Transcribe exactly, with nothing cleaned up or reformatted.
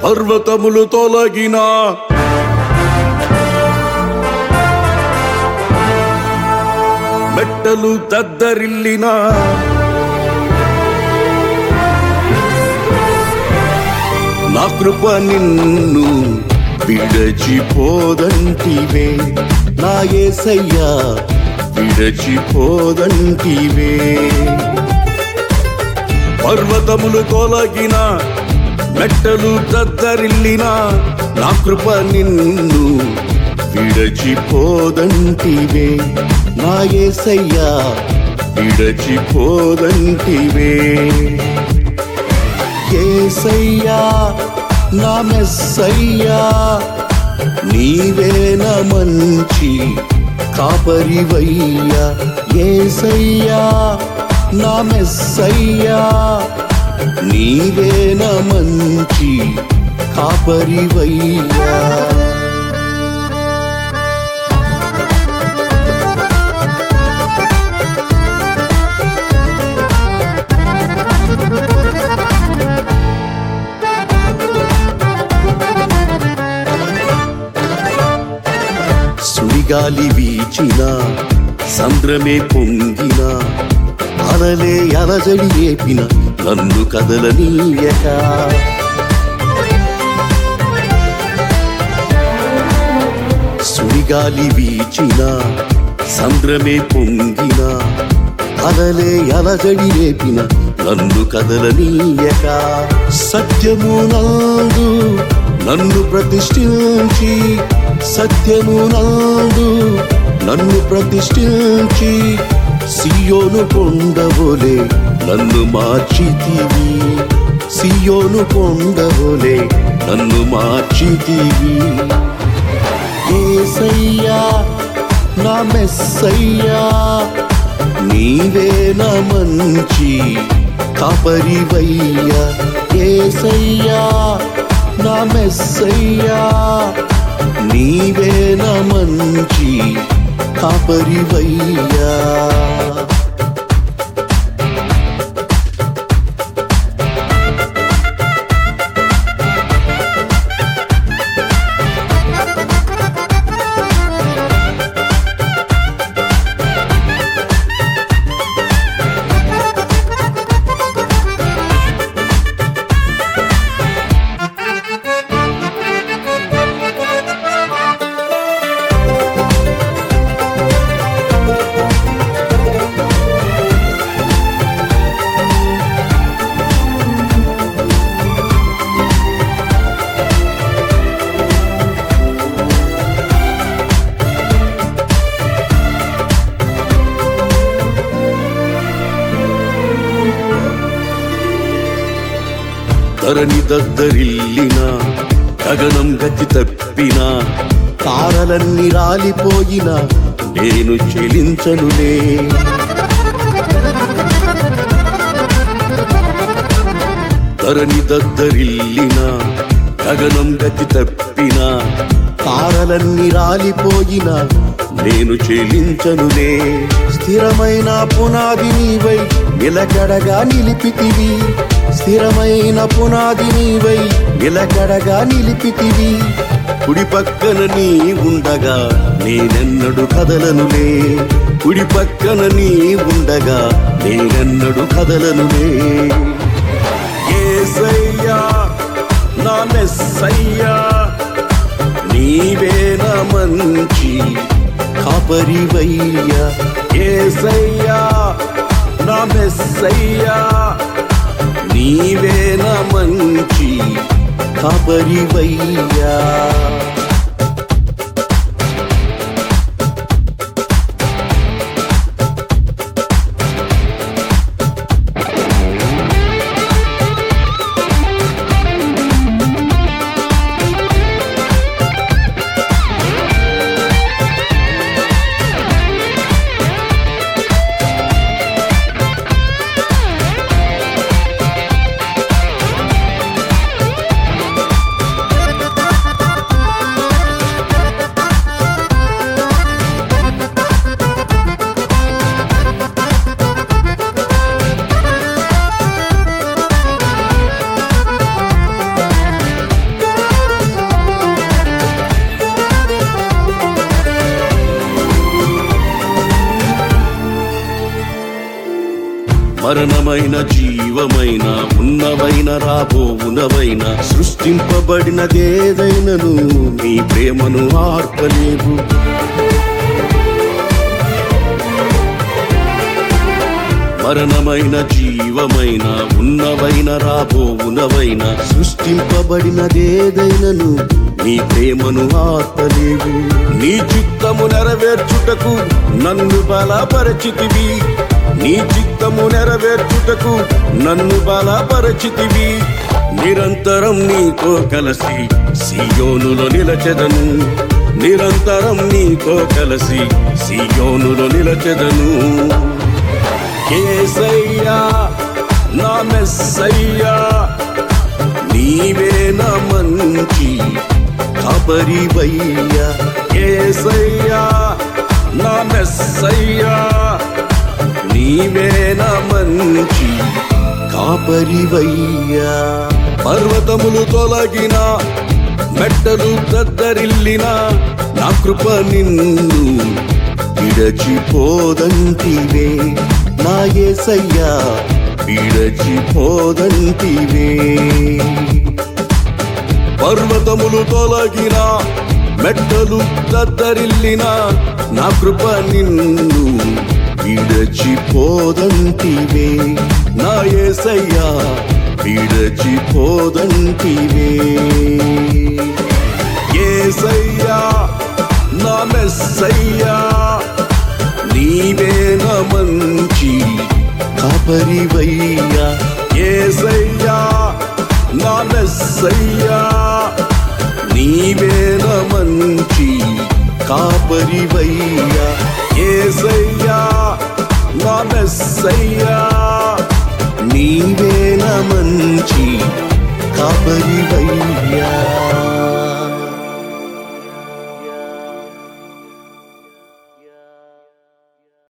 పర్వతములు తొలగిన మెట్టలు దద్దరిల్లిన నా కృప నిన్ను విడచిపోదంటివే, నా యేసయ్యా విడచిపోదంటివే. పర్వతములు తొలగిన మెట్టలు దద్దరిల్లిన నా కృప నిన్ను విడచిపోదంటివే, నా యేసయ్యా విడచిపోదంటివే. యేసయ్యా నా మెస్సయ్యా నీవే నా మంచి కాపరివయ్యా. యేసయ్యా నా మెస్సయ్యా నీవే నా మంచి కాపరివయ్యా. సుడిగాలి వీచిన సంద్రమే పొంగిన అలలే అలజడి ఏపిన నన్ను కదలనీయక, సుడిగాలి వీచిన సంద్రమే పొంగిన అలలే అలజడి ఏపిన నన్ను కదలనీయక, సత్యము నందు నన్ను ప్రతిష్ఠించి సత్యము నందు నన్ను ప్రతిష్ఠించి సియోను కొండవోలే నన్ను మార్చితివి, సియోను కొండవోలే నన్ను మార్చితివి. యేసయ్యా నా మెస్సయ్యా నీవే నా మంచి కాపరివయ్యా. యేసయ్యా నా మెస్సయ్యా నీవే నా మంచి కాపరివయ్యా. ధరణి దద్దరిల్లిన గగనం గతి తప్పిన తారలన్నీ రాలిపోయిన నేను చెలించనులే. ధరణి దద్దరిల్లిన గగనం గతి తప్పిన తారలన్నీ రాలిపోయిన నేను చెలించనులే. స్థిరమైన పునాది నీవై నిలకడగా నిలిపితివి, స్థిరమైన పునాది నీవై నిలకడగా నిలిపితివి. కుడి పక్కన నీ ఉండగా నేనెన్నడు కదలనులే, కుడి పక్కన నీ ఉండగా నేనెన్నడు కదలనులే. యేసయ్యా నా మెస్సయ్యా నీవే నా మంచి కాపరివయ్యా. యేసయ్యా నా మెస్సయ్యా నీవే నా మంచి కాపరివయ్యా. మరణమైన జీవమైన ఉన్నవైన రాబోవునవైన సృష్టింపబడినదేదైనను నీ ప్రేమను ఆర్పలేవు. మరణమైన జీవమైన ఉన్నవైన రాబోవునవైన సృష్టింపబడినదేదైనను నీ ప్రేమను ఆర్పలేవు. నీ చిత్తము నెరవేర్చుటకు నన్ను బలపరచితివి, నీ చిత్తము నెరవేర్చుటకు నన్ను బలపరచితివి. నిరంతరం నీతో కలిసి సియోనులో నిలచెదను, నిరంతరం నీతో కలిసి సియోనులో నిలచెదను. యేసయ్యా నా మెస్సయ్యా, నీవే నా మంచి కాపరివయ్యా. యేసయ్యా నా మెస్సయ్యా, నీవే నా మంచి కాపరివయ్యా. పర్వతములు తొలగిన మెట్టలు దద్దరిల్లిన నా కృప నిన్ను విడచిపోదంటివే. నా యేసయ్యా విడచిపోదంటివే. పర్వతములు తొలగిన మెట్టలు దద్దరిల్లిన నా కృప నిన్ను విడచిపోదంటివే. నా యేసయ్యా విడచిపోదంటివే. యేసయ్యా నా మెస్సయ్యా, నీవే నా మంచి కాపరివయ్యా. యేసయ్యా నా మెస్సయ్యా, నీవే నా మంచి కాపరివయ్యా. యేసయ్యా నా మెస్సయ్యా, నీవే నా మంచి కాపరివయ్యా.